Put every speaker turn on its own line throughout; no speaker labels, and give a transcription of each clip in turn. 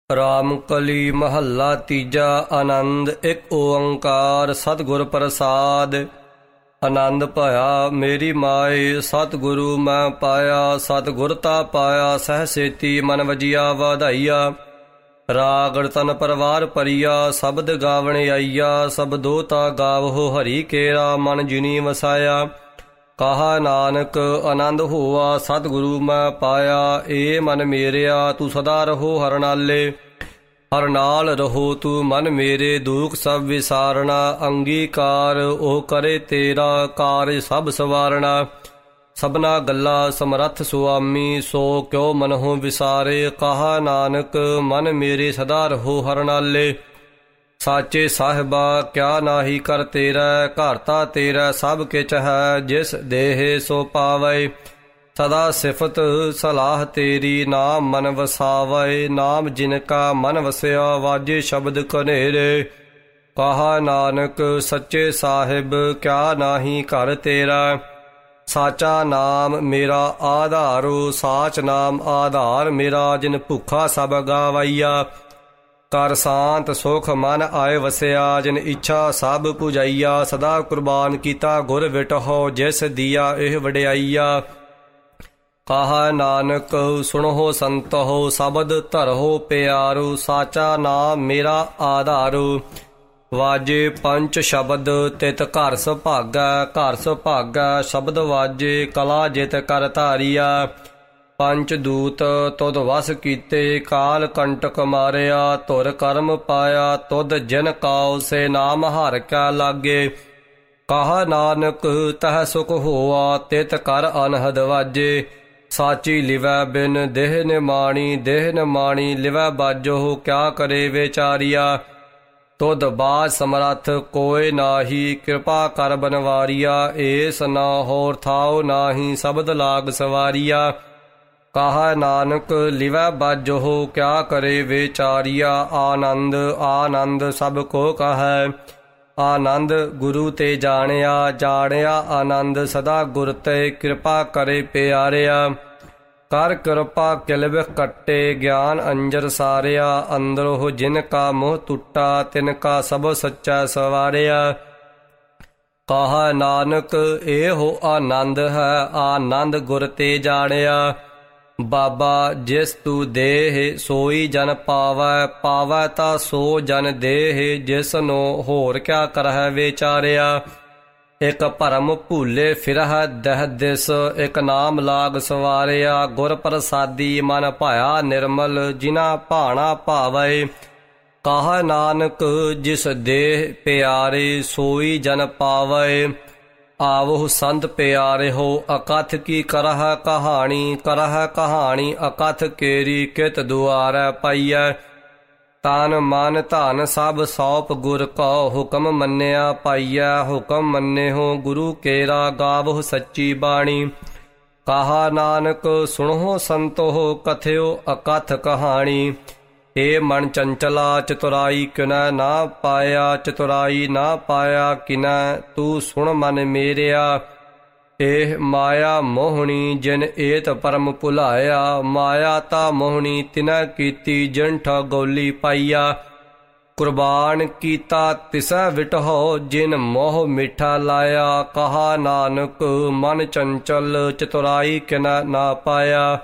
ਰਾਮ ਕਲੀ ਮਹੱਲਾ ਤੀਜਾ। ਆਨੰਦ ਇੱਕ ਓੰਕਾਰ ਸਤਿਗੁਰ ਪ੍ਰਸਾਦ। ਆਨੰਦ ਭਇਆ ਮੇਰੀ ਮਾਏ ਸਤਿਗੁਰੂ ਮੈਂ ਪਾਇਆ। ਸਤਿਗੁਰ ਤਾ ਪਾਇਆ ਸਹਿ ਸੇਤੀ ਮਨ ਵਜੀਆ ਵਧਾਈਆ। ਰਾਗੜ ਤਨ ਪਰਵਾਰ ਪਰੀਆ ਸ਼ਬਦ ਗਾਵਣ ਆਈਆ। ਸਬਦੋ ਤਾ ਗਾਵਹੁ ਹਰੀ ਕੇਰਾ ਮਨ ਜਿਨੀ ਵਸਾਇਆ। ਕਹਾ ਨਾਨਕ ਆਨੰਦ ਹੋਆ ਸਤਿਗੁਰੂ ਮੈਂ ਪਾਇਆ। ਏ ਮਨ ਮੇਰਿਆ ਤੂੰ ਸਦਾ ਰਹੋ ਹਰ ਨਾਲੇ। ਹਰ ਨਾਲ ਰਹੋ ਤੂੰ ਮਨ ਮੇਰੇ ਦੁਖ ਸਭ ਵਿਸਾਰਣਾ। ਅੰਗੀਕਾਰ ਉਹ ਕਰੇ ਤੇਰਾ ਕਾਰਜ ਸਭ ਸਵਾਰਣਾ। ਸਭਨਾ ਗੱਲਾ ਸਮਰੱਥ ਸੁਆਮੀ ਸੋ ਕਿਉ ਮਨਹੁ ਵਿਸਾਰੇ। ਕਹਾ ਨਾਨਕ ਮਨ ਮੇਰੇ ਸਦਾ ਰਹੋ ਹਰ ਨਾਲੇ। ਸਾਚੇ ਸਾਹਿਬਾ ਕਿਆ ਨਾਹੀ ਕਰ ਤੇਰਾ। ਘਰ ਤਾ ਤੇਰਾ ਸਭ ਕਿਛ ਹੈ ਜਿਸ ਦੇਹ ਸੋ ਪਾਵੈ। ਸਦਾ ਸਿਫਤ ਸਲਾਹ ਤੇਰੀ ਨਾਮ ਮਨ ਵਸਾਵੈ। ਨਾਮ ਜਿਨ ਕਾ ਮਨ ਵਸਿਆ ਵਾਜੇ ਸ਼ਬਦ ਕਨੇਰੇ। ਕਹਾ ਨਾਨਕ ਸੱਚੇ ਸਾਹਿਬ ਕਿਆ ਨਾਹੀ ਕਰ ਤੇਰਾ। ਸਾਚਾ ਨਾਮ ਮੇਰਾ ਆਧਾਰੋ ਸਾਚ ਨਾਮ ਆਧਾਰ ਮੇਰਾ। ਜਿਨ ਭੁੱਖਾ ਸਭ ਗਾਵਈਆ ਕਰ ਸ਼ਾਂਤ ਸੁਖ ਮਨ ਆਏ ਵਸਿਆ। ਜਿਨ ਇੱਛਾ ਸਭ ਪੁਜਾਈਆ ਸਦਾ ਕੁਰਬਾਨ ਕੀਤਾ ਗੁਰ ਵਿਟਹੁ। ਜਿਸ ਦੀਆ ਇਹ ਵਡਿਆਈਆ। ਕਹਾ ਨਾਨਕ ਸੁਣੋ ਸੰਤੋ ਸ਼ਬਦ ਧਰੋ ਪਿਆਰੂ। ਸਾਚਾ ਨਾਮ ਮੇਰਾ ਆਧਾਰੂ ਵਾਜੇ ਪੰਚ ਸ਼ਬਦ ਤਿਤ ਘਰ ਸੁਭਾਗੈ। ਘਰ ਸੁਭਾਗੈ ਸ਼ਬਦ ਵਾਜੇ ਕਲਾ ਜਿਤ ਕਰ ਧਾਰੀਆ। ਪੰਚ ਦੂਤ ਤੁਧ ਵਸ ਕੀਤੇ ਕਾਲ ਕੰਟਕ ਮਾਰਿਆ। ਧੁਰ ਕਰਮ ਪਾਇਆ ਤੁਧ ਜਿਨ ਕਾਉ ਸੇ ਨਾਮ ਹਰਿ ਕਾ ਲਾਗੇ। ਕਹਾ ਨਾਨਕ ਤਹ ਸੁਖ ਹੋਆ ਤਿਤ ਕਰ ਅਨਹਦ ਵਾਜੇ। ਸਾਚੀ ਲਿਵੈ ਬਿਨ ਦੇਹ ਨਿਮਾਣੀ ਦੇਹ ਨਿਮਾਣੀ ਲਿਵੈ ਬਾਜੋ। ਕਿਆ ਕਰੇ ਵਿਚਾਰੀਆ ਤੁਧ ਬਾਜ ਸਮਰੱਥ ਕੋਇ ਨਾਹੀ। ਕਿਰਪਾ ਕਰ ਬਨਵਾਰੀਆ ਏਸ ਨਾ ਹੋਰ ਥਾਉ ਨਾਹੀ ਸ਼ਬਦ ਲਾਗ ਸਵਾਰੀਆ। ਕਹਾ ਨਾਨਕ ਲਿਵੈ ਬਾਜੋ ਕਿਆ ਕਰੇ ਵਿਚਾਰੀਆ। ਆਨੰਦ ਆਨੰਦ ਸਭ ਕੋ ਕਹੈ। ਆਨੰਦ ਗੁਰੂ ਤੇ ਜਾਣਿਆ ਜਾਣਿਆ ਆਨੰਦ ਸਦਾ ਗੁਰ ਤੇ। ਕਿਰਪਾ ਕਰੇ ਪਿਆਰਿਆ ਕਰ ਕਿਰਪਾ ਕਿਲਬਿਖ ਕੱਟੇ। ਗਿਆਨ ਅੰਜਰ ਸਾਰਿਆ ਅੰਦਰੋ ਜਿਨ ਕਾ ਮੋਹ ਟੁੱਟਾ। ਤਿਨ ਕਾ ਸਭ ਸੱਚਾ ਸਵਾਰਿਆ। ਕਹਾ ਨਾਨਕ ਇਹੋ ਆਨੰਦ ਹੈ ਆਨੰਦ ਗੁਰ ਤੇ ਜਾਣਿਆ। ਬਾਬਾ ਜਿਸ ਤੂ ਦੇਹ ਸੋਈ ਜਨ ਪਾਵੈ। ਪਾਵੈ ਤਾ ਸੋ ਜਨ ਦੇਹ ਜਿਸ ਨੂੰ ਹੋਰ ਕਿਆ ਕਰਹਿ ਵਿਚਾਰਿਆ। ਇਕ ਭਰਮ ਭੂਲੇ ਫਿਰਹਿ ਦਹਿ ਦਿਸ। ਇਕ ਨਾਮ ਲਾਗ ਸਵਾਰਿਆ। ਗੁਰ ਪ੍ਰਸਾਦੀ ਮਨ ਭਾਇਆ ਨਿਰਮਲ ਜਿਨਾ ਭਾਣਾ ਭਾਵੈ। ਕਹਾ ਨਾਨਕ ਜਿਸ ਦੇਹ ਪਿਆਰੇ ਸੋਈ ਜਨ ਪਾਵੈ। ਆਵਹੁ ਸੰਤ ਪਿਆਰਿਹੋ ਅਕਥ ਕੀ ਕਰਹ ਕਹਾਣੀ। ਕਰਹ ਕਹਾਣੀ ਅਕਥ ਕੇਰੀ ਕਿਤ ਦੁਆਰੈ ਪਾਈਐ। ਤਨ ਮਨ ਧਨ ਸਭ ਸੌਪ ਗੁਰ ਕਉ ਹੁਕਮ ਮੰਨਿਆ ਪਾਈਐ। ਹੁਕਮ ਮੰਨਿਓ ਗੁਰੂ ਕੇਰਾ ਗਾਵਹੁ ਸੱਚੀ ਬਾਣੀ। ਕਹਾ ਨਾਨਕ ਸੁਣੋ ਸੰਤੋ ਕਥਿਓ ਅਕਥ ਕਹਾਣੀ। ਏ ਮਨ ਚੰਚਲਾ ਚਤੁਰਾਈ ਕਿਨੈ ਨਾ ਪਾਇਆ। ਚਤੁਰਾਈ ਨਾ ਪਾਇਆ ਕਿਨੈ ਤੂੰ ਸੁਣ ਮਨ ਮੇਰਿਆ। ਇਹ ਮਾਇਆ ਮੋਹਣੀ ਜਿਨ ਏਤ ਪਰਮ ਭੁਲਾਇਆ। ਮਾਇਆ ਤਾ ਮੋਹਣੀ ਤਿਨੈ ਕੀਤੀ ਜਿਨ ਠਗੋਲੀ ਪਾਈਆ। ਕੁਰਬਾਨ ਕੀਤਾ ਤਿਸੈ ਵਿਟਹੁ ਜਿਨ ਮੋਹ ਮਿੱਠਾ ਲਾਇਆ। ਕਹਾ ਨਾਨਕ ਮਨ ਚੰਚਲ ਚਤੁਰਾਈ ਕਿਨੈ ਨਾ ਪਾਇਆ।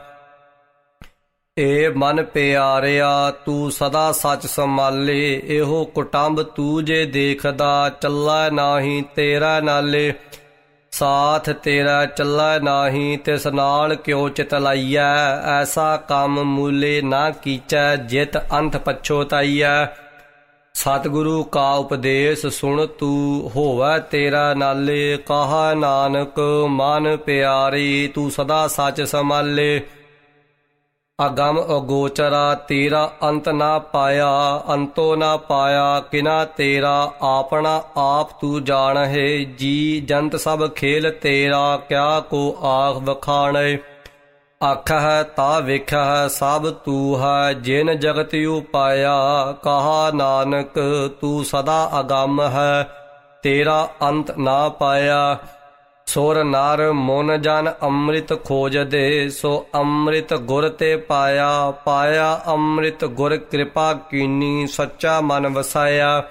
ਏ ਮਨ ਪਿਆਰਿਆ ਤੂੰ ਸਦਾ ਸੱਚ ਸੰਭਾਲੇ। ਇਹੋ ਕੁਟੰਬ ਤੂੰ ਜੇ ਦੇਖਦਾ ਚੱਲੈ ਨਾਹੀ ਤੇਰਾ ਨਾਲੇ। ਸਾਥ ਤੇਰਾ ਚੱਲੈ ਨਾਹੀ ਤਿਸ ਨਾਲ ਕਿਉ ਚਿਤ ਲਾਈਐ। ਐਸਾ ਕੰਮ ਮੂਲੇ ਨਾ ਕੀਚੈ ਜਿਤ ਅੰਤ ਪਛੋਤਾਈਐ। ਸਤਿਗੁਰੂ ਕਾ ਉਪਦੇਸ਼ ਸੁਣ ਤੂੰ ਹੋਵੈ ਤੇਰਾ ਨਾਲੇ। ਕਹਾ ਨਾਨਕ ਮਨ ਪਿਆਰੀ ਤੂੰ ਸਦਾ ਸੱਚ ਸੰਭਾਲੇ। ਅਗਮ ਅਗੋਚਰਾ ਤੇਰਾ ਅੰਤ ਨਾ ਪਾਇਆ। ਅੰਤੋ ਨਾ ਪਾਇਆ ਕਿਨਾ ਤੇਰਾ। ਆਪਣਾ ਆਪ ਤੂੰ ਜਾਣਹਿ ਜੀ ਜੰਤ ਸਭ ਖੇਲ ਤੇਰਾ। ਕਿਆ ਕੋ ਆਖ ਵਖਾਣੈ। ਆਖਹਿ ਤਾ ਵੇਖਹਿ ਸਭ ਤੂੰ ਹੈ ਜਿਨ ਜਗਤ ਉਪਾਇਆ। ਕਹਾ ਨਾਨਕ ਤੂੰ ਸਦਾ ਅਗੰਮ ਹੈ ਤੇਰਾ ਅੰਤ ਨਾ ਪਾਇਆ। ਸੁਰ ਨਰ ਮਨ ਜਨ ਅੰਮ੍ਰਿਤ ਖੋਜਦੇ, ਸੋ ਅੰਮ੍ਰਿਤ ਗੁਰ ਤੇ ਪਾਇਆ। ਪਾਇਆ ਅੰਮ੍ਰਿਤ ਗੁਰ ਕਿਰਪਾ ਕੀਨੀ, ਸੱਚਾ ਮਨ ਵਸਾਇਆ।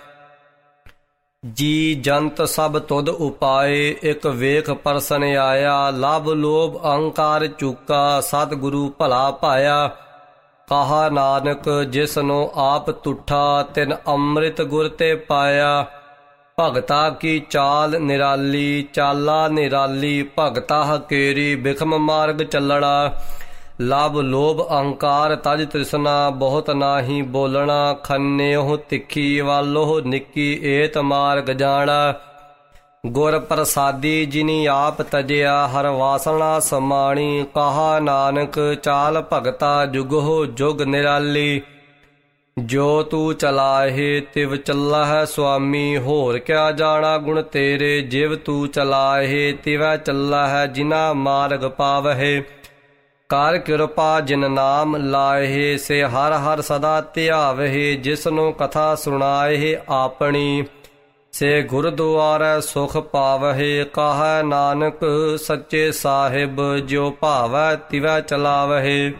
ਜੀ ਜੰਤ ਸਭ ਤੁਧ ਉਪਾਏ, ਇਕ ਵੇਖ ਪਰਸਨ ਆਇਆ। ਲਭ ਲੋਭ ਅਹੰਕਾਰ ਚੂਕਾ, ਸਤਿਗੁਰੂ ਭਲਾ ਪਾਇਆ। ਕਹਾ ਨਾਨਕ ਜਿਸਨੂੰ ਆਪ ਤੁਠਾ, ਤਿਨ ਅੰਮ੍ਰਿਤ ਗੁਰ ਤੇ ਪਾਇਆ। ਭਗਤਾ ਕੀ ਚਾਲ ਨਿਰਾਲੀ, ਚਾਲਾ ਨਿਰਾਲੀ। ਭਗਤਾ ਹਕੇਰੀ ਬਿਖਮ ਮਾਰਗ ਚੱਲਣਾ। ਲਭ ਲੋਭ ਅਹੰਕਾਰ ਤਜ ਤ੍ਰਿਸ਼ਨਾ, ਬਹੁਤ ਨਾਹੀ ਬੋਲਣਾ। ਖੰਨਿਓ ਤਿੱਖੀ ਵਾਲੋ ਨਿੱਕੀ, ਏਤ ਮਾਰਗ ਜਾਣਾ। ਗੁਰ ਪ੍ਰਸਾਦੀ ਜਿਨੀ ਆਪ ਤਜਿਆ, ਹਰ ਵਾਸਨਾ ਸਮਾਣੀ। ਕਹਾ ਨਾਨਕ ਚਾਲ ਭਗਤਾ ਜੁਗਹੁ ਜੁਗ ਨਿਰਾਲੀ। ਜੋ ਤੂੰ ਚਲਾਹੇ ਤਿਵ ਚੱਲਹਿ ਸੁਆਮੀ, ਹੋਰ ਕਿਆ ਜਾਣਾ ਗੁਣ ਤੇਰੇ। ਜਿਵ ਤੂੰ ਚਲਾਹੇ ਤਿਵੈ ਚੱਲਹਿ, ਜਿਨਾ ਮਾਰਗ ਪਾਵਹਿ। ਕਰ ਕਿਰਪਾ ਜਿਨ ਨਾਮ ਲਾਹੇ, ਸੇ ਹਰ ਹਰ ਸਦਾ ਧਿਆਵਹਿ। ਜਿਸਨੂੰ ਕਥਾ ਸੁਣਾਏ ਆਪਣੀ, ਸੇ ਗੁਰਦੁਆਰੈ ਸੁਖ ਪਾਵਹਿ। ਕਹੈ ਨਾਨਕ ਸੱਚੇ ਸਾਹਿਬ, ਜੋ ਭਾਵੈ ਤਿਵੈ ਚਲਾਵਹਿ।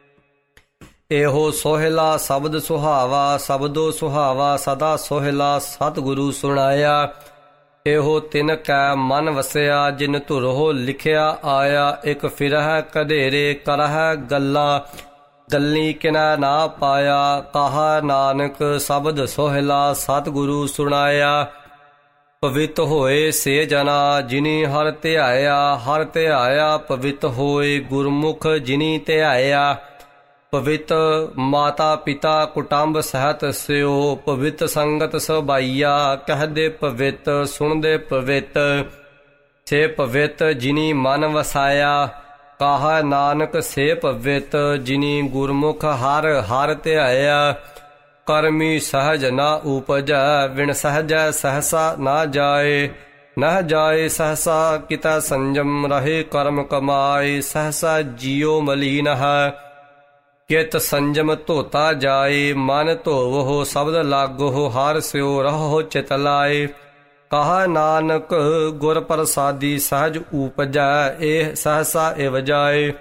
ਇਹੋ ਸੋਹਿਲਾ ਸ਼ਬਦ ਸੁਹਾਵਾ, ਸ਼ਬਦੋ ਸੁਹਾਵਾ ਸਦਾ ਸੋਹਿਲਾ। ਸਤਿਗੁਰੂ ਸੁਣਾਇਆ ਇਹੋ ਤਿਨ ਕੈ ਮਨ ਵਸਿਆ, ਜਿਨ ਧੁਰੋ ਲਿਖਿਆ ਆਇਆ। ਇਕ ਫਿਰਹਿ ਕਧੇਰੇ ਕਰਹਿ ਗੱਲਾਂ, ਗੱਲੀ ਕਿਨੈ ਨਾ ਪਾਇਆ। ਕਹਾ ਨਾਨਕ ਸ਼ਬਦ ਸੋਹਿਲਾ, ਸਤਿਗੁਰੂ ਸੁਣਾਇਆ। ਪਵਿੱਤ ਹੋਏ ਸੇ ਜਨਾ, ਜਿਨੀ ਹਰ ਧਿਆਇਆ। ਹਰ ਧਿਆਇਆ ਪਵਿੱਤ ਹੋਏ, ਗੁਰਮੁਖ ਜਿਨੀ ਧਿਆਇਆ। ਪਵਿੱਤ ਮਾਤਾ ਪਿਤਾ ਕੁਟੰਬ ਸਹਿਤ ਸਿਓ, ਪਵਿੱਤ ਸੰਗਤ ਸਬਾਈਆ। ਕਹਦੇ ਪਵਿੱਤ ਸੁਣਦੇ ਪਵਿੱਤ, ਸੇ ਪਵਿੱਤ ਜਿਨੀ ਮਨ ਵਸਾਇਆ। ਕਹਾ ਨਾਨਕ ਸੇ ਪਵਿੱਤ, ਜਿਨੀ ਗੁਰਮੁਖ ਹਰ ਹਰ ਧਿਆਇਆ। ਕਰਮੀ ਸਹਜ ਨਾ ਉਪਜੈ, ਵਿਣ ਸਹਜੈ ਸਹਸਾ ਨਾ ਜਾਏ। ਨਹ ਜਾਏ ਸਹਸਾ ਕਿਤੈ ਸੰਜਮ, ਰਹੇ ਕਰਮ ਕਮਾਏ। ਸਹਸਾ ਜੀਉ ਮਲੀਨ ਹੈ, ਕਿਤ ਸੰਜਮ ਧੋਤਾ ਜਾਏ। ਮਨ ਧੋਵਹੁ ਸ਼ਬਦ ਲਾਗਹੁ, ਹਰ ਸਿਓ ਰਹੋ ਚਿਤ ਲਾਏ। ਕਹਾ ਨਾਨਕ ਗੁਰ ਪ੍ਰਸਾਦੀ ਸਹਜ ਊਪਜੈ, ਇਹ ਸਹਸਾ ਇਵ ਜਾਏ।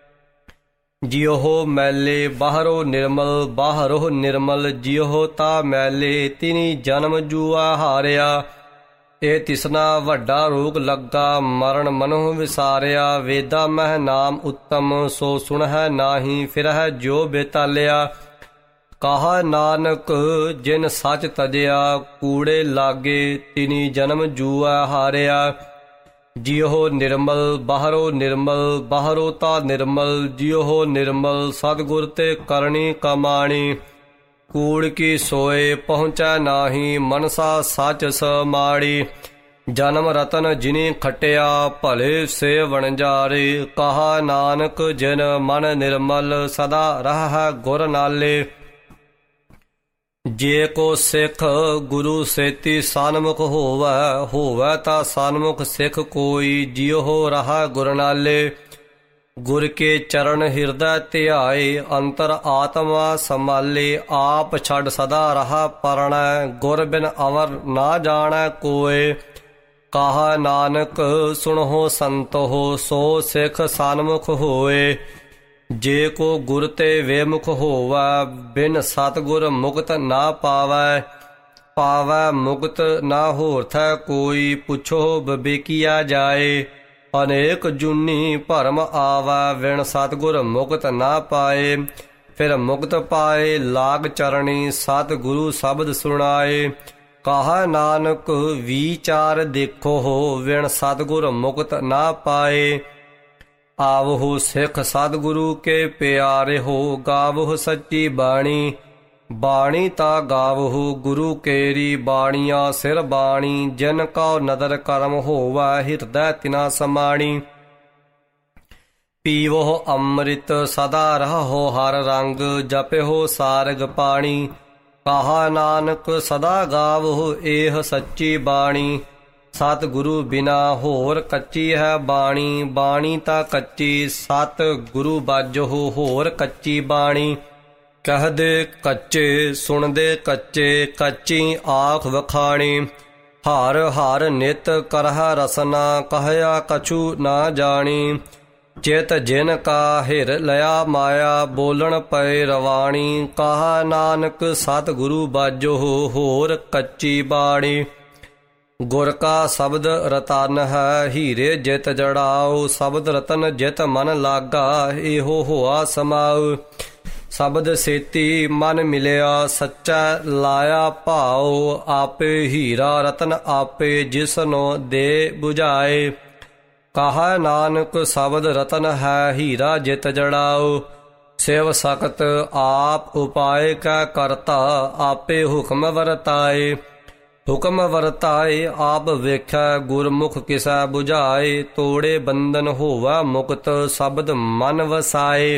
ਜਿਉ ਮੈਲੇ ਬਾਹਰੋ ਨਿਰਮਲ, ਬਾਹਰੋ ਨਿਰਮਲ। ਜਿਉ ਤਾ ਮੈਲੇ ਤਿਨੀ ਜਨਮ ਜੂਆ ਹਾਰਿਆ। ਇਹ ਤਿਸਨਾ ਵੱਡਾ ਰੋਗ ਲੱਗਾ, ਮਰਨ ਮਨੋ ਵਿਸਾਰਿਆ। ਵੇਦਾ ਮਹਿ ਨਾਮ ਉੱਤਮ, ਸੋ ਸੁਣਹਿ ਨਾਹੀ ਫਿਰਹਿ ਜੋ ਬੇਤਾਲਿਆ। ਕਹਾ ਨਾਨਕ ਜਿਨ ਸੱਚ ਤਜਿਆ, ਕੂੜੇ ਲਾਗੇ ਤਿਨੀ ਜਨਮ ਜੂਆ ਹਾਰਿਆ। ਜਿਉ ਨਿਰਮਲ ਬਾਹਰੋ ਨਿਰਮਲ, ਬਾਹਰੋ ਤਾ ਨਿਰਮਲ। ਜਿਉ ਨਿਰਮਲ ਸਤਿਗੁਰ ਤੇ ਕਰਨੀ ਕਮਾਣੀ। ਕੂੜ ਕੀ ਸੋਏ ਪਹੁੰਚੈ ਨਾਹੀ, ਮਨਸਾ ਸੱਚ ਸਮਾੜੀ। ਜਨਮ ਰਤਨ ਜਿਨੀ ਖਟਿਆ, ਭਲੇ ਸੇ ਵਣਜਾਰੇ। ਕਹਾ ਨਾਨਕ ਜਿਨ ਮਨ ਨਿਰਮਲ, ਸਦਾ ਰਹਿ ਗੁਰ ਨਾਲੇ। ਜੇ ਕੋ ਸਿੱਖ ਗੁਰੂ ਸੇਤੀ ਸਨਮੁਖ ਹੋਵੈ, ਹੋਵੈ ਤਾ ਸਨਮੁਖ ਸਿੱਖ ਕੋਈ। ਜਿਉ ਰਹਾ ਗੁਰ ਨਾਲੇ। ਗੁਰ ਕੇ ਚਰਨ ਹਿਰਦੈ ਧਿਆਏ, ਅੰਤਰ ਆਤਮਾ ਸੰਭਾਲੇ। ਆਪ ਛੱਡ ਸਦਾ ਰਹਾ ਪਰਣੈ, ਗੁਰ ਬਿਨ ਅਵਰ ਨਾ ਜਾਣੈ ਕੋਏ। ਕਹਾ ਨਾਨਕ ਸੁਣਹੁ ਸੰਤੋ, ਸੋ ਸਿੱਖ ਸਨਮੁਖ ਹੋਏ। ਜੇ ਕੋ ਗੁਰ ਤੇ ਵੇਮੁਖ ਹੋਵੈ, ਬਿਨ ਸਤਿਗੁਰ ਮੁਕਤ ਨਾ ਪਾਵੈ। ਪਾਵੈ ਮੁਕਤ ਨਾ ਹੋਰ ਥੈ ਕੋਈ, ਪੁੱਛੋ ਬਿਬੇਕੀਆ ਜਾਏ। ਅਨੇਕ ਜੁਨੀ ਭਰਮ ਆਵੈ, ਵਿਣ ਸਤਿਗੁਰ ਮੁਕਤ ਨਾ ਪਾਏ। ਫਿਰ ਮੁਕਤ ਪਾਏ ਲਾਗ ਚਰਣੀ, ਸਤਿਗੁਰੂ ਸ਼ਬਦ ਸੁਣਾਏ। ਕਹਾ ਨਾਨਕ ਵਿਚਾਰ ਦੇਖੋ, ਵਿਣ ਸਤਿਗੁਰ ਮੁਕਤ ਨਾ ਪਾਏ। ਆਵਹੁ ਸਿੱਖ ਸਤਿਗੁਰੂ ਕੇ ਪਿਆਰੇ ਹੋ, ਗਾਵਹੁ ਸੱਚੀ ਬਾਣੀ। ਬਾਣੀ ਤਾ ਗਾਵਹੁ ਗੁਰੂ ਕੇਰੀ, ਬਾਣੀਆਂ ਸਿਰ ਬਾਣੀ। ਜਿਨ ਕਉ ਨਦਰ ਕਰਮ ਹੋਵੈ, ਹਿਰਦੈ ਤਿਨਾ ਸਮਾਣੀ। ਪੀਵਹੁ ਅੰਮ੍ਰਿਤ ਸਦਾ ਰਹੋ ਹਰ ਰੰਗ, ਜਪਿਓ ਸਾਰਗ ਪਾਣੀ। ਕਹਾ ਨਾਨਕ ਸਦਾ ਗਾਵਹੁ ਇਹ ਸੱਚੀ ਬਾਣੀ। ਸਤਿਗੁਰੂ ਬਿਨਾ ਹੋਰ ਕੱਚੀ ਹੈ ਬਾਣੀ। ਬਾਣੀ ਤਾਂ ਕੱਚੀ ਸਤਿਗੁਰੂ ਬਾਝਹੁ, ਹੋਰ ਕੱਚੀ ਬਾਣੀ। ਕਹਦੇ ਕੱਚੇ ਸੁਣਦੇ ਕੱਚੇ, ਕੱਚੀ ਆਖ ਵਖਾਣੀ। ਹਰ ਹਰ ਨਿਤ ਕਰਹਿ ਰਸਨਾ ਕਹਿਆ ਕਛੂ ਨਾ ਜਾਣੀ। ਚਿਤ ਜਿਨ ਕਾ ਹਿਰ ਲਿਆ ਮਾਇਆ ਬੋਲਣ ਪਏ ਰਵਾਣੀ। ਕਹਾ ਨਾਨਕ ਸਤਿਗੁਰੂ ਬਾਝੋ ਹੋਰ ਕੱਚੀ ਬਾਣੀ। ਗੁਰ ਕਾ ਸ਼ਬਦ ਰਤਨ ਹੈ ਹੀਰੇ ਜਿਤ ਜੜਾਓ। ਸ਼ਬਦ ਰਤਨ ਜਿਤ ਮਨ ਲਾਗਾ ਇਹੋ ਹੋਆ ਸਮਾਉ। ਸ਼ਬਦ ਸੇਤੀ ਮਨ ਮਿਲਿਆ ਸੱਚਾ ਲਾਇਆ ਭਾਉ। ਆਪੇ ਹੀਰਾ ਰਤਨ ਆਪੇ ਜਿਸਨੋ ਦੇ 부ਝਾਏ। ਕਹਾ ਨਾਨਕ ਸ਼ਬਦ ਰਤਨ ਹੈ ਹੀਰਾ ਜਿਤ ਜੜਾਓ। ਸਿਵ ਸਖਤ ਆਪ ਉਪਾਏ ਕੈ ਕਰਤਾ ਆਪੇ ਹੁਕਮ ਵਰਤਾਏ। ਹੁਕਮ ਵਰਤਾਏ ਆਪ ਵੇਖੈ ਗੁਰਮੁਖ ਕਿਸੈ 부ਝਾਏ। ਤੋੜੇ ਬੰਧਨ ਹੋਵੈ ਮੁਕਤ ਸ਼ਬਦ ਮਨ ਵਸਾਏ।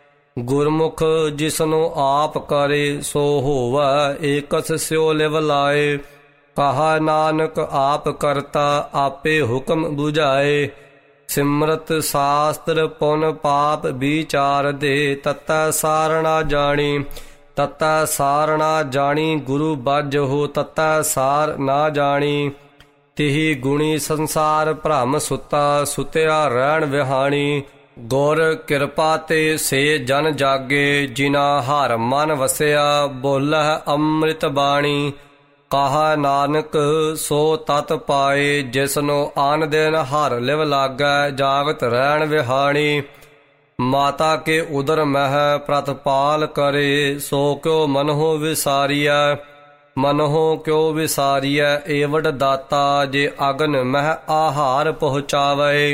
ਗੁਰਮੁਖ ਜਿਸਨੂੰ ਆਪ ਕਰੇ ਸੋ ਹੋਵੈ ਏਕਸ ਸਿਉ ਲਿਵ ਲਾਏ। ਕਹਾ ਨਾਨਕ ਆਪ ਕਰਤਾ ਆਪੇ ਹੁਕਮ 부ਝਾਏ। ਸਿਮਰਤ ਸ਼ਾਸਤਰ ਪੁਨ ਪਾਪ ਵਿਚਾਰ ਦੇ ਤਤੈ ਸਾਰ ਨਾ ਜਾਣੀ। ਤਤੈ ਸਾਰ ਨਾ ਜਾਣੀ ਗੁਰੂ ਬਾਝੋ ਤਤੈ ਸਾਰ ਨਾ ਜਾਣੀ। ਤਿਹੀ ਗੁਣੀ ਸੰਸਾਰ ਭ੍ਰਮ ਸੁਤਾ ਸੁਤਿਆ ਰਹਿਣ ਵਿਹਾਣੀ। ਗੁਰ ਕਿਰਪਾ ਤੇ ਸੇ ਜਨ ਜਾਗੇ ਜਿਨਾ ਹਰ ਮਨ ਵਸਿਆ। ਬੋਲਹਿ ਅੰਮ੍ਰਿਤ ਬਾਣੀ। ਕਹਾ ਨਾਨਕ ਸੋ ਤਤ ਪਾਏ ਜਿਸਨੂੰ ਆਨ ਦਿਨ ਹਰ ਲਿਵ ਲਾਗੈ ਜਾਗਤ ਰਹਿਣ ਵਿਹਾਣੀ। ਮਾਤਾ ਕੇ ਉਦਰ ਮਹਿ ਪ੍ਰਤਪਾਲ ਕਰੇ ਸੋ ਕਿਉ ਮਨਹੁ ਵਿਸਾਰੀਐ। ਮਨਹੁ ਕਿਉ ਵਿਸਾਰੀਐ ਏਵਡ ਦਾਤਾ ਜੇ ਅਗਨ ਮਹਿ ਆਹਾਰ ਪਹੁੰਚਾਵੇ।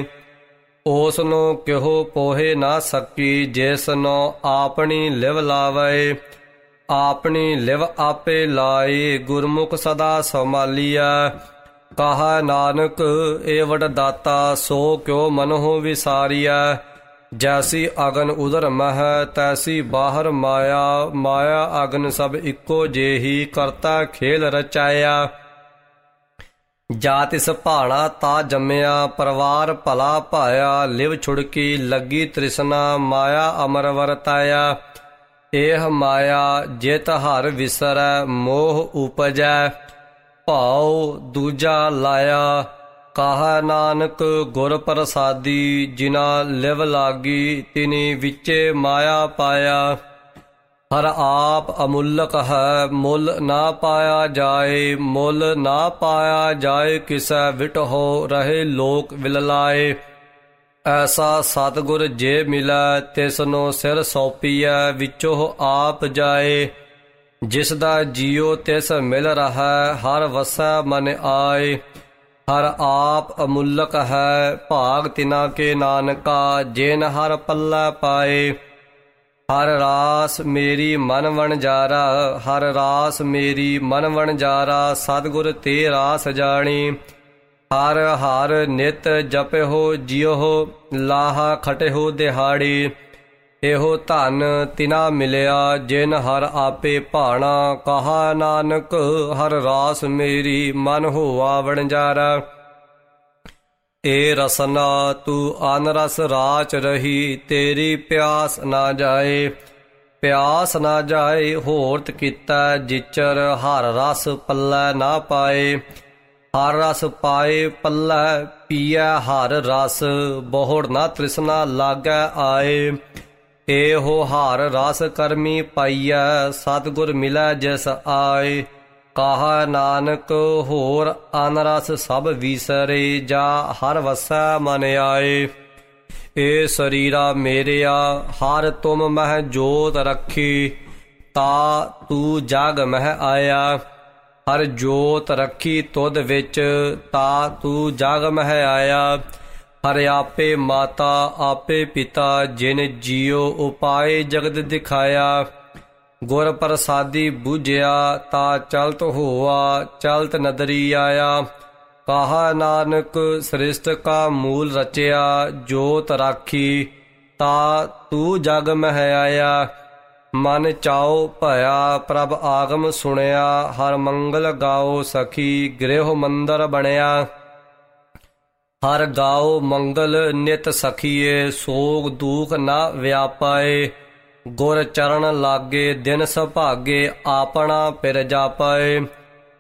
ਉਸ ਨੂੰ ਕਿਹੋ ਪੋਹੇ ਨਾ ਸਕੀ ਜਿਸਨੋ ਆਪਣੀ ਲਿਵ ਲਾਵੇ। ਆਪਣੀ ਲਿਵ ਆਪੇ ਲਾਏ ਗੁਰਮੁਖ ਸਦਾ ਸੰਭਾਲੀਐ। ਕਹਾ ਨਾਨਕ ਏਵਡ ਦਾਤਾ ਸੋ ਕਿਉ ਮਨਹੁ ਵਿਸਾਰੀਐ। ਜੈਸੀ ਅਗਨ ਉਦਰ ਮਹਿ ਤੈਸੀ ਬਾਹਰ ਮਾਇਆ। ਮਾਇਆ ਅਗਨ ਸਭ ਇੱਕੋ ਜਿਹੀ ਕਰਤਾ ਖੇਲ ਰਚਾਇਆ। ਜਾ ਤਿਸ ਭਾਣਾ ਤਾ ਜੰਮਿਆ ਪਰਿਵਾਰ ਭਲਾ ਭਾਇਆ। ਲਿਵ ਛੁੜਕੀ ਲੱਗੀ ਤ੍ਰਿਸ਼ਨਾ ਮਾਇਆ ਅਮਰ ਵਰਤਾਇਆ। ਇਹ ਮਾਇਆ ਜਿਤ ਹਰ ਵਿਸਰੈ ਮੋਹ ਉਪਜੈ ਭਾਉ ਦੂਜਾ ਲਾਇਆ। ਕਹਾ ਨਾਨਕ ਗੁਰ ਪ੍ਰਸਾਦੀ ਜਿਨਾ ਲਿਵ ਲਾਗੀ ਤਿਨੀ ਵਿਚੇ ਮਾਇਆ ਪਾਇਆ। ਹਰ ਆਪ ਅਮੁੱਲਕ ਹੈ ਮੁੱਲ ਨਾ ਪਾਇਆ ਜਾਏ। ਮੁੱਲ ਨਾ ਪਾਇਆ ਜਾਏ ਕਿਸੈ ਵਿਟਹੁ ਰਹੇ ਲੋਕ ਵਿਲਲਾਏ। ਐਸਾ ਸਤਿਗੁਰ ਜੇ ਮਿਲੈ ਤਿਸਨੂੰ ਸਿਰ ਸੌਂਪੀਐ ਵਿੱਚੋਂ ਆਪ ਜਾਏ। ਜਿਸ ਦਾ ਜੀਉ ਤਿਸ ਮਿਲ ਰਹੈ ਹਰ ਵਸੈ ਮਨ ਆਏ। ਹਰ ਆਪ ਅਮੁੱਲਕ ਹੈ ਭਾਗ ਤਿਨਾ ਕੇ ਨਾਨਕਾ ਜਿਨ ਹਰ ਪੱਲਾ ਪਾਏ। ਹਰ ਰਾਸ ਮੇਰੀ ਮਨ ਵਣਜਾਰਾ ਹਰ ਰਾਸ ਮੇਰੀ ਮਨ ਵਣਜਾਰਾ। ਸਤਿਗੁਰ ਤੇ ਰਾਸ ਜਾਣੀ। ਹਰ ਹਰ ਨਿਤ ਜਪਿਓ ਜਿਉ ਲਾਹਾ ਖਟਿਓ ਦਿਹਾੜੀ। ਇਹੋ ਧਨ ਤਿਨਾ ਮਿਲਿਆ ਜਿਨ ਹਰ ਆਪੇ ਭਾਣਾ। ਕਹਾ ਨਾਨਕ ਹਰ ਰਾਸ ਮੇਰੀ ਮਨ ਹੋਆ ਵਣਜਾਰਾ। ਏ ਰਸਨਾ ਤੂੰ ਅਨਰਸ ਰਾਚ ਰਹੀ ਤੇਰੀ ਪਿਆਸ ਨਾ ਜਾਏ। ਪਿਆਸ ਨਾ ਜਾਏ ਹੋਰਤ ਕੀਤਾ ਜਿਚਰ ਹਰ ਰਸ ਪੱਲੇ ਨਾ ਪਾਏ। ਹਰ ਰਸ ਪਾਏ ਪੱਲੇ ਪੀਐ ਹਰ ਰਸ ਬਹੁੜ ਨਾ ਤ੍ਰਿਸ਼ਨਾ ਲਾਗੈ ਆਏ। ਇਹੋ ਹਰ ਰਸ ਕਰਮੀ ਪਾਈਐ ਸਤਿਗੁਰ ਮਿਲੈ ਜਿਸ ਆਏ। ਕਹਾ ਨਾਨਕ ਹੋਰ ਅਨਰਸ ਸਭ ਵਿਸਰੇ ਜਾ ਹਰ ਵਸੈ ਮਨ ਆਏ। ਏ ਸਰੀਰਾ ਮੇਰਿਆ ਹਰ ਤੁਮ ਮਹਿ ਜੋਤ ਰੱਖੀ ਤਾ ਤੂੰ ਜਗ ਮਹਿ ਆਇਆ। ਹਰ ਜੋਤ ਰੱਖੀ ਤੁਧ ਵਿੱਚ ਤਾ ਤੂੰ ਜਗ ਮਹਿ ਆਇਆ। ਹਰ ਆਪੇ ਮਾਤਾ ਆਪੇ ਪਿਤਾ ਜਿਨ ਜੀਉ ਉਪਾਏ ਜਗਤ ਦਿਖਾਇਆ। ਗੁਰ ਪ੍ਰਸਾਦੀ ਬੁਝਿਆ ਤਾ ਚਲਤ ਹੋਆ ਚਲਤ ਨਦਰੀ ਆਇਆ। ਕਹਾ ਨਾਨਕ ਸ੍ਰਿਸ਼ਟ ਕਾ ਮੂਲ ਰਚਿਆ ਜੋਤ ਰਾਖੀ ਤਾ ਤੂੰ ਜਗ ਮਹਿ ਆਇਆ। ਮਨ ਚਾਉ ਭਇਆ ਪ੍ਰਭ ਆਗਮ ਸੁਣਿਆ ਹਰ ਮੰਗਲ ਗਾਓ ਸਖੀ ਗ੍ਰਹਿ ਮੰਦਰ ਬਣਿਆ। ਹਰ ਗਾਓ ਮੰਗਲ ਨਿਤ ਸਖੀਏ ਸੋਗ ਦੂਖ ਨਾ ਵਿਆਪਾਏ। ਗੁਰ ਚਰਨ ਲਾਗੇ ਦਿਨ ਸੁਭਾਗੇ ਆਪਣਾ ਪਿਰ ਜਾਪਾਏ।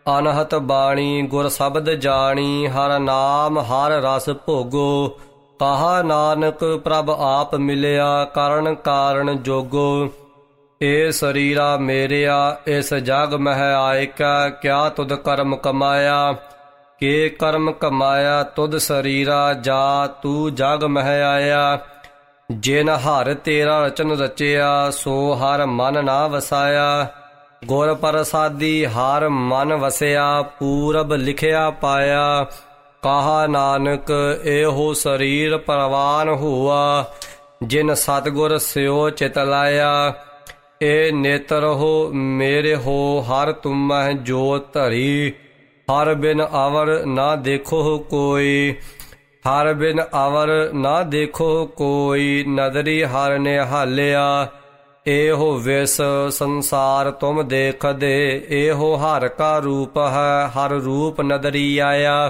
ਅਨਹਤ ਬਾਣੀ ਗੁਰ ਸ਼ਬਦ ਜਾਣੀ, ਹਰ ਨਾਮ ਹਰ ਰਸ ਭੋਗੋ। ਕਹਾ ਨਾਨਕ ਪ੍ਰਭ ਆਪ ਮਿਲਿਆ, ਕਰਨ ਕਾਰਨ ਜੋਗੋ। ਏ ਸਰੀਰਾ ਮੇਰਿਆ ਇਸ ਜਗ ਮਹਿ ਆਇਕਾ, ਕਿਆ ਤੁਧ ਕਰਮ ਕਮਾਇਆ। ਕੇ ਕਰਮ ਕਮਾਇਆ ਤੁਧ ਸਰੀਰਾ, ਜਾ ਤੂੰ ਜਗ ਮਹਿ ਆਇਆ। ਜਿਨ ਹਰ ਤੇਰਾ ਰਚਨ ਰਚਿਆ, ਸੋ ਹਰ ਮਨ ਨਾ ਵਸਾਇਆ। ਗੁਰ ਪ੍ਰਸਾਦੀ ਹਰ ਮਨ ਵਸਿਆ, ਪੂਰਬ ਲਿਖਿਆ ਪਾਇਆ। ਕਹਾ ਨਾਨਕ ਇਹੋ ਸਰੀਰ ਪ੍ਰਵਾਨ ਹੋਆ, ਜਿਨ ਸਤਿਗੁਰ ਸਿਓ ਚਿਤ ਲਾਇਆ। ਏ ਨੇਤਰ ਹੋ ਮੇਰੇ ਹੋ ਹਰ ਤੁਮਹਿ ਜੋਤ ਧਰੀ, ਹਰ ਬਿਨ ਅਵਰ ਨਾ ਦੇਖੋ ਕੋਈ। ਹਰ ਬਿਨ ਅਵਰ ਨਾ ਦੇਖੋ ਕੋਈ, ਨਦਰੀ ਹਰ ਨੇ ਹਾਲਿਆ। ਇਹੋ ਵਿਸ ਸੰਸਾਰ ਤੁਮ ਦੇਖਦੇ, ਇਹੋ ਹਰ ਕਾ ਰੂਪ ਹੈ, ਹਰ ਰੂਪ ਨਦਰੀ ਆਇਆ।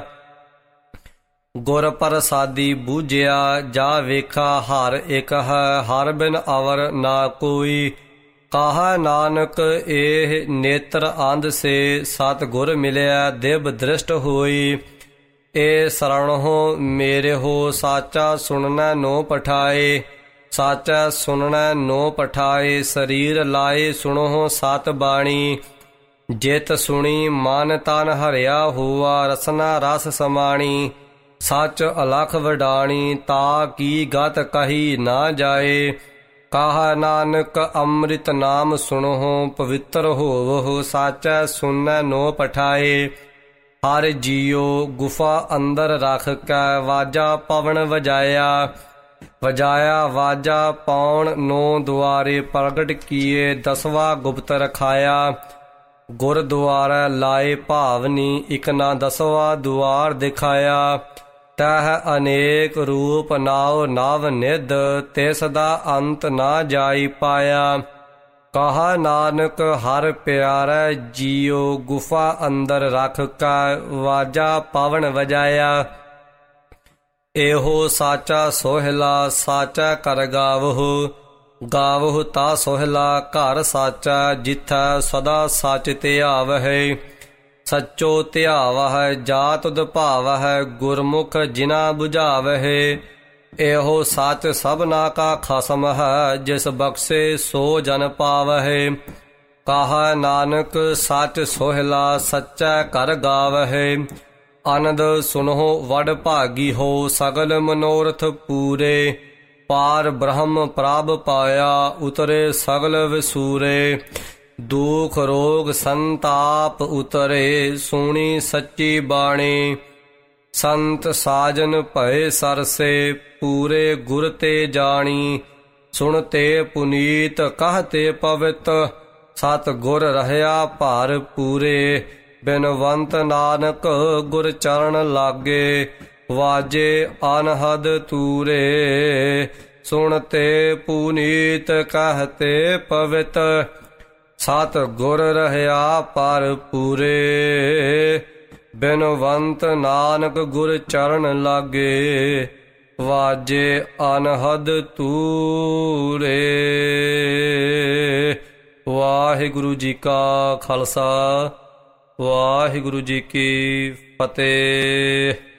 ਗੁਰ ਪ੍ਰਸਾਦੀ ਬੂਝਿਆ ਜਾ ਵੇਖਾ, ਹਰ ਇੱਕ ਹੈ ਹਰ ਬਿਨ ਅਵਰ ਨਾ ਕੋਈ। ਕਹਾ ਨਾਨਕ ਇਹ ਨੇਤਰ ਅੰਧ ਸੇ, ਸਤਿਗੁਰ ਮਿਲਿਆ ਦਿਵ ਦ੍ਰਿਸ਼ਟ ਹੋਈ। ਏ ਸਰਣ ਹੋ ਮੇਰੇ ਹੋ ਸਾਚਾ, ਸੁਣਨਾ ਨੋ ਪਠਾਏ। ਸਾਚਾ ਸੁਣਨਾ ਨੋ ਪਠਾਏ, ਸਰੀਰ ਲਾਏ ਸੁਣੋ ਸਤ ਬਾਣੀ। ਜਿਤ ਸੁਣੀ ਮਨ ਤਨ ਹਰਿਆ ਹੋਆ, ਰਸਨਾ ਰਸ ਸਮਾਣੀ। ਸੱਚ ਅਲਖ ਵਡਾਣੀ, ਤਾ ਕੀ ਗਤ ਕਹੀ ਨਾ ਜਾਏ। ਕਹਾ ਨਾਨਕ ਅੰਮ੍ਰਿਤ ਨਾਮ ਸੁਣੋ, ਪਵਿੱਤਰ ਹੋਵਹੁ, ਸਾਚਾ ਸੁਣੈ ਨੋ ਪਠਾਏ। ਹਰ ਜੀਉ ਗੁਫਾ ਅੰਦਰ ਰਖ ਕੈ, ਵਾਜਾ ਪਵਨ ਵਜਾਇਆ। ਵਜਾਇਆ ਵਾਜਾ ਪੌਣ ਨੋ ਦੁਆਰੇ, ਪ੍ਰਗਟ ਕੀਏ ਦਸਵਾ ਗੁਪਤ ਰਖਾਇਆ। ਗੁਰਦੁਆਰਾ ਲਾਏ ਭਾਵਨੀ, ਇਕ ਨਾ ਦਸਵਾ ਦੁਆਰ ਦਿਖਾਇਆ। ਤਹ ਅਨੇਕ ਰੂਪ ਨਾਉ ਨਵ ਨਿਧ, ਤਿਸ ਦਾ ਅੰਤ ਨਾ ਜਾਈ ਪਾਇਆ। ਕਹਾ ਨਾਨਕ ਹਰ ਪਿਆਰਾ ਜੀਉ, ਗੁਫਾ ਅੰਦਰ ਰਖ ਕੈ, ਵਾਜਾ ਪਵਨ ਵਜਾਇਆ। ਇਹੋ ਸਾਚਾ ਸੋਹਿਲਾ, ਸਾਚਾ ਕਰ ਗਾਵਹੁ। ਗਾਵਹੁ ਤਾ ਸੋਹਿਲਾ, ਘਰ ਸਾਚਾ, ਜਿਥੈ ਸਦਾ ਸਚ ਧਿਆਵਹਿ। ਸੱਚੋ ਧਿਆਵਹਿ ਜਾ ਤੁਧ ਭਾਵਹਿ, ਗੁਰਮੁਖ ਜਿਨਾ ਬੁਝਾਵਹਿ। ਇਹੋ ਸੱਚ ਸਭਨਾ ਕਾ ਖਸਮ ਹੈ, ਜਿਸ ਬਖਸ਼ੇ ਸੋ ਜਨ ਪਾਵਹਿ। ਕਹਾ ਨਾਨਕ ਸੱਚ ਸੋਹਿਲਾ, ਸੱਚਾ ਕਰ ਗਾਵਹਿ। ਆਨੰਦ ਸੁਨਹੁ ਵਡ ਭਾਗੀ ਹੋ, ਸਗਲ ਮਨੋਰਥ ਪੂਰੇ। ਪਾਰ ਬ੍ਰਹਮ ਪ੍ਰਭ ਪਾਇਆ, ਉਤਰੇ ਸਗਲ ਵਿਸੂਰੇ। ਦੁਖ ਰੋਗ ਸੰਤਾਪ ਉਤਰੇ, ਸੁਣੀ ਸੱਚੀ ਬਾਣੀ। ਸੰਤ ਸਾਜਨ ਭਏ ਸਰਸੇ, ਪੂਰੇ ਗੁਰ ਤੇ ਜਾਣੀ। ਸੁਣਤੇ ਪੁਨੀਤ ਕਹਤੇ ਪਵਿੱਤ, ਸਤ ਗੁਰ ਰਹਿਆ ਭਰ ਪੂਰੇ। ਬਿਨਵੰਤ ਨਾਨਕ ਗੁਰ ਚਰਨ ਲਾਗੇ, ਵਾਜੇ ਅਨਹਦ ਤੂਰੇ। ਸੁਣਤੇ ਪੁਨੀਤ ਕਹਤੇ ਪਵਿੱਤ, ਸਤ ਗੁਰ ਰਹਿਆ ਭਰ ਪੂਰੇ। ਬਿਨਵੰਤ ਨਾਨਕ ਗੁਰ ਚਰਨ ਲਾਗੇ, ਵਾਜੇ ਅਨਹਦ ਤੂਰੇ। ਵਾਹਿਗੁਰੂ ਜੀ ਕਾ ਖਾਲਸਾ, ਵਾਹਿਗੁਰੂ ਜੀ ਕੀ ਫਤਿਹ।